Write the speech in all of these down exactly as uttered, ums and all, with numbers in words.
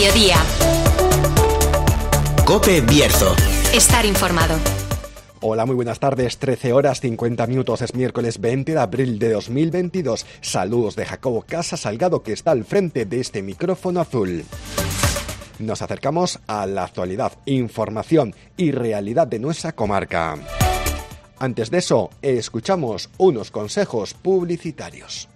Mediodía. COPE Bierzo. Estar informado. Hola, muy buenas tardes, trece horas cincuenta minutos, es miércoles veinte de abril de dos mil veintidós. Saludos de Jacobo Casa Salgado, que está al frente de este micrófono azul. Nos acercamos a la actualidad, información y realidad de nuestra comarca. Antes de eso, escuchamos unos consejos publicitarios.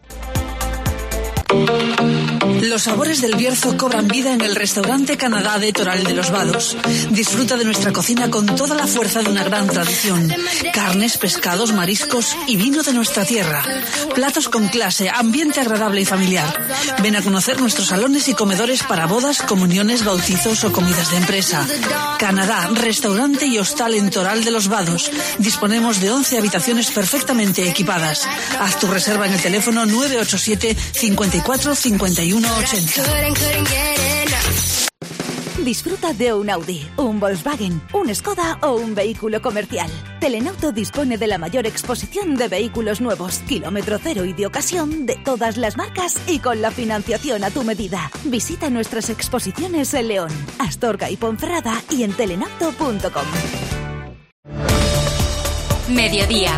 Los sabores del Bierzo cobran vida en el restaurante Canadá de Toral de los Vados. Disfruta de nuestra cocina con toda la fuerza de una gran tradición. Carnes, pescados, mariscos y vino de nuestra tierra. Platos con clase, ambiente agradable y familiar. Ven a conocer nuestros salones y comedores para bodas, comuniones, bautizos o comidas de empresa. Canadá, restaurante y hostal en Toral de los Vados. Disponemos de once habitaciones perfectamente equipadas. Haz tu reserva en el teléfono nueve ocho siete, cincuenta y cuatro, cincuenta y uno ochenta. Disfruta de un Audi, un Volkswagen, un Skoda o un vehículo comercial. Telenauto dispone de la mayor exposición de vehículos nuevos, kilómetro cero y de ocasión de todas las marcas y con la financiación a tu medida. Visita nuestras exposiciones en León, Astorga y Ponferrada y en telenauto punto com. Mediodía.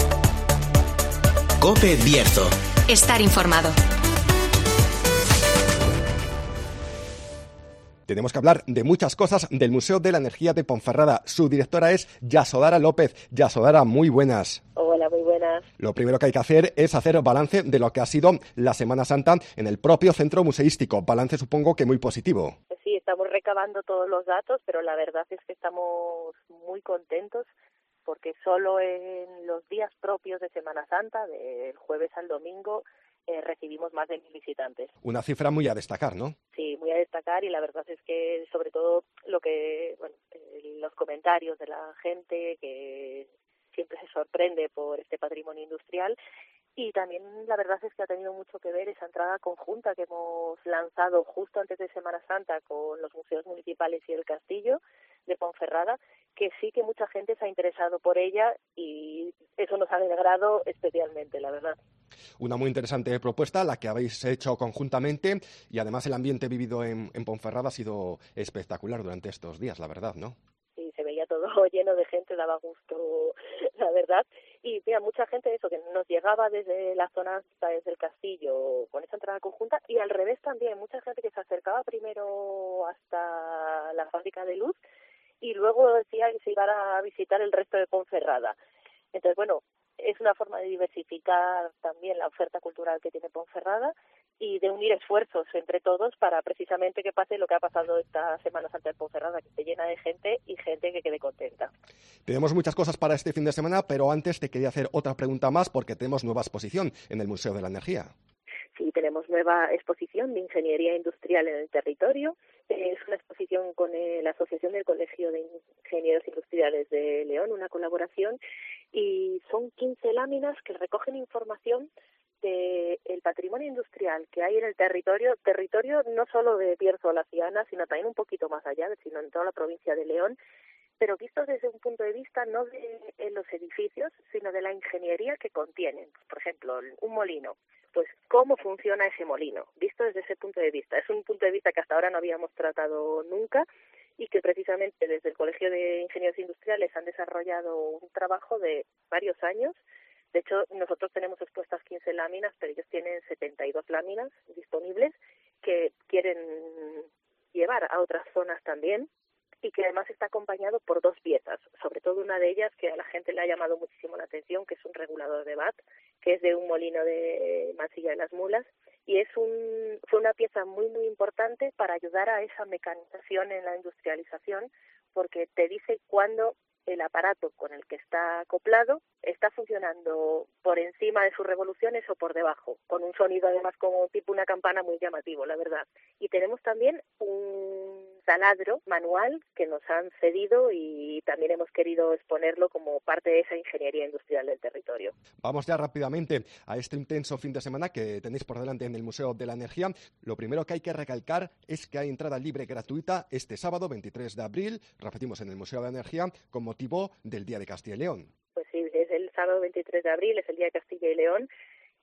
COPE Bierzo. Estar informado. Tenemos que hablar de muchas cosas del Museo de la Energía de Ponferrada. Su directora es Yasodara López. Yasodara, muy buenas. Hola, muy buenas. Lo primero que hay que hacer es hacer balance de lo que ha sido la Semana Santa en el propio centro museístico. Balance, supongo que muy positivo. Pues sí, estamos recabando todos los datos, pero la verdad es que estamos muy contentos porque solo en los días propios de Semana Santa, del jueves al domingo, Eh, recibimos más de mil visitantes. Una cifra muy a destacar, ¿no? Sí, muy a destacar, y la verdad es que sobre todo lo que, bueno, eh, los comentarios de la gente que siempre se sorprende por este patrimonio industrial, y también la verdad es que ha tenido mucho que ver esa entrada conjunta que hemos lanzado justo antes de Semana Santa con los museos municipales y el castillo de Ponferrada, que sí que mucha gente se ha interesado por ella y eso nos ha alegrado especialmente, la verdad. Una muy interesante propuesta, la que habéis hecho conjuntamente, y además el ambiente vivido en, en Ponferrada ha sido espectacular durante estos días, la verdad, ¿no? Sí, se veía todo lleno de gente, daba gusto, la verdad. Y mira, mucha gente eso, que nos llegaba desde la zona, desde el castillo, con esa entrada conjunta, y al revés también, mucha gente que se acercaba primero hasta la fábrica de luz y luego decía que se iban a visitar el resto de Ponferrada. Entonces, bueno, es una forma de diversificar también la oferta cultural que tiene Ponferrada y de unir esfuerzos entre todos para precisamente que pase lo que ha pasado esta Semana Santa de Ponferrada, que esté llena de gente y gente que quede contenta. Tenemos muchas cosas para este fin de semana, pero antes te quería hacer otra pregunta más porque tenemos nueva exposición en el Museo de la Energía. Sí, tenemos nueva exposición de Ingeniería Industrial en el territorio. Es una exposición con eh, la Asociación del Colegio de Ingenieros Industriales de León, una colaboración, y son quince láminas que recogen información del patrimonio industrial que hay en el territorio, territorio no solo de Bierzo la Ciana, sino también un poquito más allá, sino en toda la provincia de León, pero vistos desde un punto de vista no de en los edificios, sino de la ingeniería que contienen. Por ejemplo, un molino, pues cómo funciona ese molino, visto desde ese punto de vista. Es un punto de vista que hasta ahora no habíamos tratado nunca y que precisamente desde el Colegio de Ingenieros Industriales han desarrollado un trabajo de varios años. De hecho, nosotros tenemos expuestas quince láminas, pero ellos tienen setenta y dos láminas disponibles que quieren llevar a otras zonas también, y que además está acompañado por dos piezas, sobre todo una de ellas que a la gente le ha llamado muchísimo la atención, que es un regulador de V A T, que es de un molino de Mansilla de las Mulas, y es un fue una pieza muy muy importante para ayudar a esa mecanización en la industrialización, porque te dice cuándo el aparato con el que está acoplado está funcionando por encima de sus revoluciones o por debajo, con un sonido además como tipo una campana muy llamativo, la verdad. Y tenemos también un taladro manual que nos han cedido y también hemos querido exponerlo como parte de esa ingeniería industrial del territorio. Vamos ya rápidamente a este intenso fin de semana que tenéis por delante en el Museo de la Energía. Lo primero que hay que recalcar es que hay entrada libre gratuita este sábado veintitrés de abril, repetimos, en el Museo de la Energía, con motivo del Día de Castilla y León. Pues sí, es el sábado veintitrés de abril, es el Día de Castilla y León,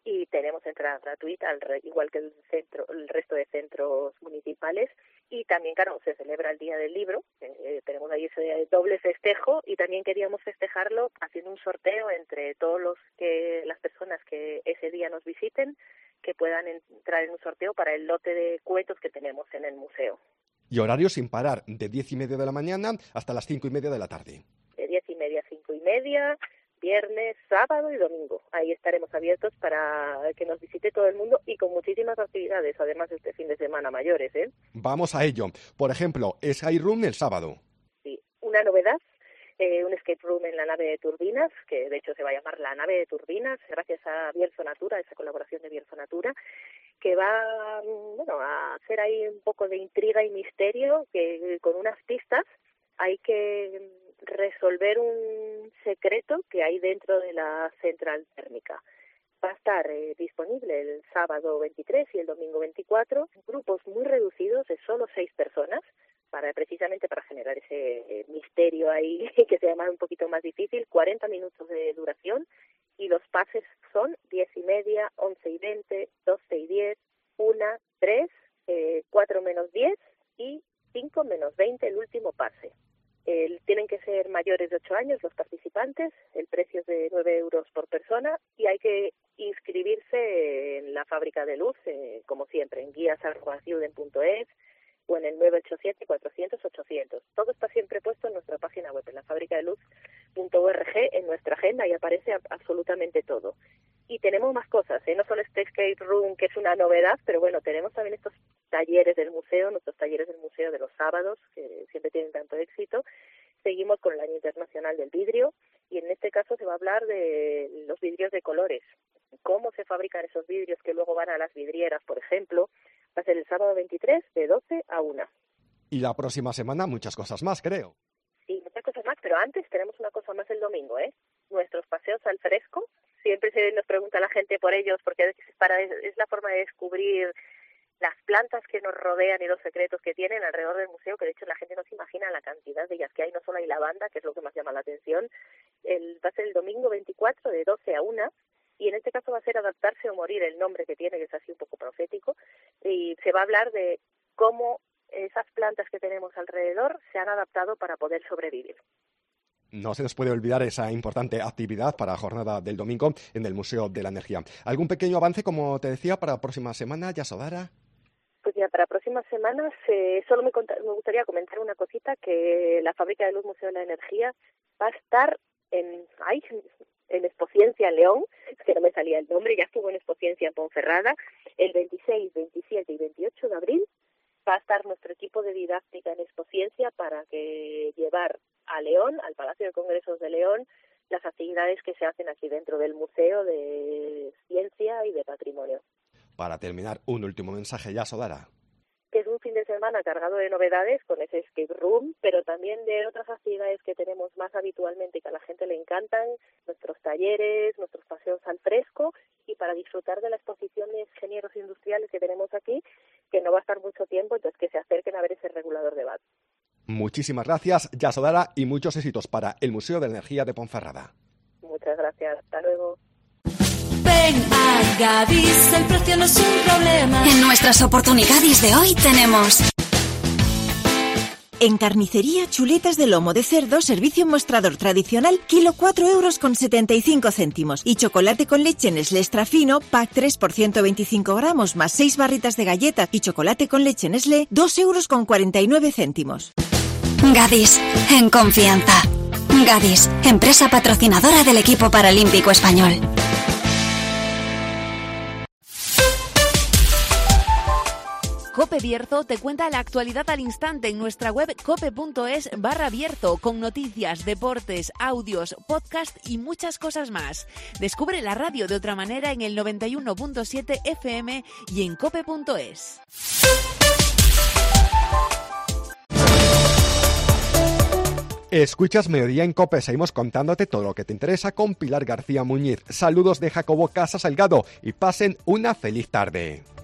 y tenemos entrada gratuita, al re, igual que el centro, el resto de centros municipales. Y también, claro, se celebra el Día del Libro, eh, tenemos ahí ese doble festejo, y también queríamos festejarlo haciendo un sorteo entre todos los que las personas que ese día nos visiten, que puedan entrar en un sorteo para el lote de cuentos que tenemos en el museo. Y horario sin parar, de diez y media de la mañana hasta las cinco y media de la tarde. De diez y media a cinco y media, viernes, sábado y domingo. Ahí estaremos abiertos para que nos visite todo el mundo y con muchísimas actividades, además de este fin de semana mayores, ¿eh? Vamos a ello. Por ejemplo, Escape Room el sábado. Sí, una novedad, eh, un escape room en la nave de Turbinas, que de hecho se va a llamar la nave de Turbinas, gracias a Bierzo Natura, esa colaboración de Bierzo Natura, que va, bueno, a hacer ahí un poco de intriga y misterio, que con unas pistas hay que resolver un secreto que hay dentro de la central térmica. Va a estar eh, disponible el sábado veintitrés y el domingo veinticuatro, grupos muy reducidos de solo seis personas, para precisamente para generar ese eh, misterio ahí que se llama un poquito más difícil, cuarenta minutos de duración, y los pases son diez y media, once y veinte, doce y diez, una, tres, eh, cuatro menos diez y cinco menos veinte el último pase. Eh, tienen que ser mayores de ocho años los participantes, el precio es de nueve euros por persona y hay que inscribirse en la Fábrica de Luz, eh, como siempre, en guías arroba ciuden punto es o en el nueve ocho siete, cuatrocientos, ochocientos. Todo está siempre puesto en nuestra página web, en la fábrica de luz punto org, en nuestra agenda, y aparece a- absolutamente todo. Y tenemos más cosas, ¿eh? No solo este escape room, que es una novedad, pero bueno, tenemos también estos talleres del museo, nuestros talleres del museo de los sábados, que siempre tienen tanto éxito. Seguimos con el Año Internacional del Vidrio, y en este caso se va a hablar de los vidrios de colores, cómo se fabrican esos vidrios que luego van a las vidrieras, por ejemplo. Va a ser el sábado veintitrés de doce a una. Y la próxima semana muchas cosas más, creo. Sí, muchas cosas más, pero antes tenemos una cosa más el domingo, ¿eh? Nuestros paseos al fresco. Siempre se nos pregunta la gente por ellos, porque a veces es, para, es la forma de descubrir las plantas que nos rodean y los secretos que tienen alrededor del museo, que de hecho la gente no se imagina la cantidad de ellas que hay. No solo hay lavanda, que es lo que más llama la atención. El, va a ser el domingo veinticuatro de doce a una, y en este caso va a ser Adaptarse o Morir, el nombre que tiene, que es así un poco profético, y se va a hablar de cómo esas plantas que tenemos alrededor se han adaptado para poder sobrevivir. No se nos puede olvidar esa importante actividad para la jornada del domingo en el Museo de la Energía. ¿Algún pequeño avance, como te decía, para la próxima semana, Yasodhara? Pues ya para próximas semanas eh, solo me, cont- me gustaría comentar una cosita, que la Fábrica de Luz Museo de la Energía va a estar en, ay, en Expociencia en León, es que no me salía el nombre, ya estuvo en Expociencia en Ponferrada, el veintiséis, veintisiete y veintiocho de abril. Va a estar nuestro equipo de didáctica en Expociencia para que llevar a León, al Palacio de Congresos de León, las actividades que se hacen aquí dentro del Museo de Ciencia y de Patrimonio. Para terminar, un último mensaje, Yasodhara. Que es un fin de semana cargado de novedades con ese escape room, pero también de otras actividades que tenemos más habitualmente y que a la gente le encantan, nuestros talleres, nuestros paseos al fresco, y para disfrutar de la exposición de ingenieros industriales que tenemos aquí, que no va a estar mucho tiempo, entonces que se acerquen a ver ese regulador de V A T. Muchísimas gracias, Yasodhara, y muchos éxitos para el Museo de la Energía de Ponferrada. Muchas gracias, hasta luego. Ven a Gadis, el precio no es un problema. En nuestras oportunidades de hoy tenemos En carnicería, chuletas de lomo de cerdo, servicio mostrador tradicional, kilo cuatro euros con setenta y cinco céntimos. Y chocolate con leche Nestlé extra fino, pack tres por ciento veinticinco gramos, más seis barritas de galletas y chocolate con leche Nestlé, dos euros con cuarenta y nueve céntimos. Gadis, en confianza. Gadis, empresa patrocinadora del equipo paralímpico español. Cope Bierzo te cuenta la actualidad al instante en nuestra web cope.es barra Bierzo, con noticias, deportes, audios, podcast y muchas cosas más. Descubre la radio de otra manera en el noventa y uno punto siete F M y en cope.es. Escuchas Mediodía en COPE, seguimos contándote todo lo que te interesa con Pilar García Muñiz. Saludos de Jacobo Casa Salgado y pasen una feliz tarde.